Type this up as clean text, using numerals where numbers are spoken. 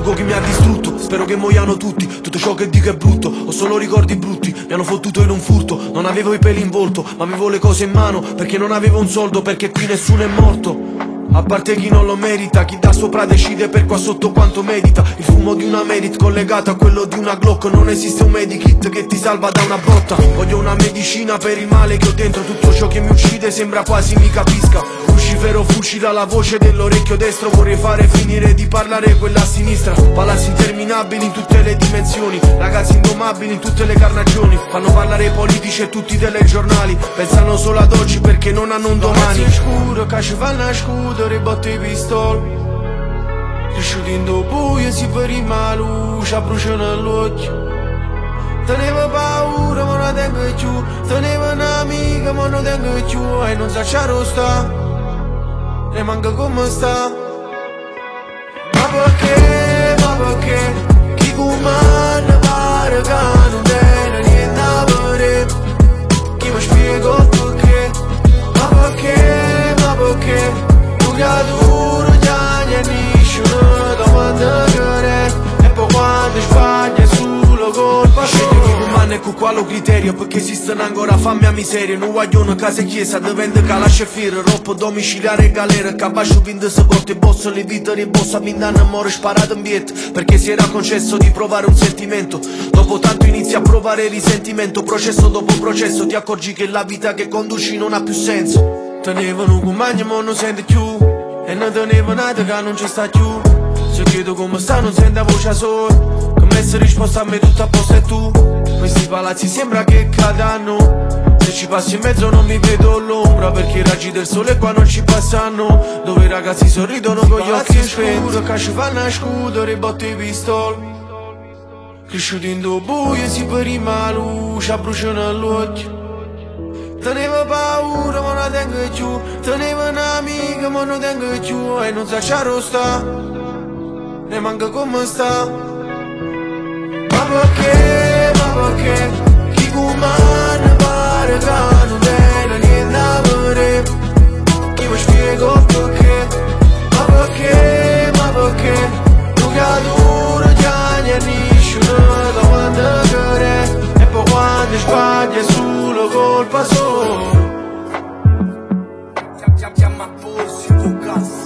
luogo che mi ha distrutto. Spero che muoiano tutti, tutto ciò che dico è brutto. Ho solo ricordi brutti, mi hanno fottuto in un furto. Non avevo i peli in volto, ma avevo le cose in mano. Perché non avevo un soldo, perché qui nessuno è morto. A parte chi non lo merita, chi da sopra decide per qua sotto quanto medita. Il fumo di una Merit collegato a quello di una Glock. Non esiste un medikit che ti salva da una botta. Voglio una medicina per il male che ho dentro. Tutto ciò che mi uccide sembra quasi mi capisca. Lucifero fucila la voce dell'orecchio destro. Vorrei fare finire di parlare quella a sinistra. Palazzi interminabili in tutte le dimensioni, ragazzi indomabili in tutte le carnagioni. Fanno parlare i politici e tutti i telegiornali. Pensano solo ad oggi perché non hanno un domani. Scuro che ci fanno a scudere, botte i pistoli. Cresciuti in do buio si ferma la luce, bruciano l'occhio. Tenevo paura ma non tengo più. Tenevo un'amica ma non tengo più. E non sa c'è rosta, ne manca come sta. Ma perché chi comanda pare che non tiene niente a vedere. Chi mi spiega perché? Ma perché tu creatura già ne anisce una domanda che. E poi quando sbaglia solo colpa sua. E con quale criterio? Perché esistono ancora fame a miseria. Non vogliono casa e chiesa, dipende che lascia fire. Roppo domiciliare e galera. Cabascio vinde se porta i boss, le vite di boss. A Mindano muore sparato in biet. Perché si era concesso di provare un sentimento. Dopo tanto inizi a provare risentimento. Processo dopo processo ti accorgi che la vita che conduci non ha più senso. Tenevano un compagno ma non sente più. E non tenevo nada che non ci sta più. Se chiedo come sta non sente voce sola. Come se risposta a me tutto a posto e tu. Questi palazzi sembra che cadano. Se ci passi in mezzo non mi vedo l'ombra. Perché i raggi del sole qua non ci passano. Dove i ragazzi sorridono con gli occhi spenti. Che ci fanno a scudere, botte i pistoli. Cresciuti in do buio si ferma la luce, bruciano l'occhio. Tenevo paura ma non tengo più. Tenevo un'amica ma non tengo più. E non sa c'è rosta, ne manca come sta. Ma perché chi comanda pare che non tiene niente a vedere. Chi mi spiega perché? Ma perché tu creatura già ne anisce una domanda che. E poi quando sbaglia è solo colpa sua. Chiama Borsi, tu cazzo.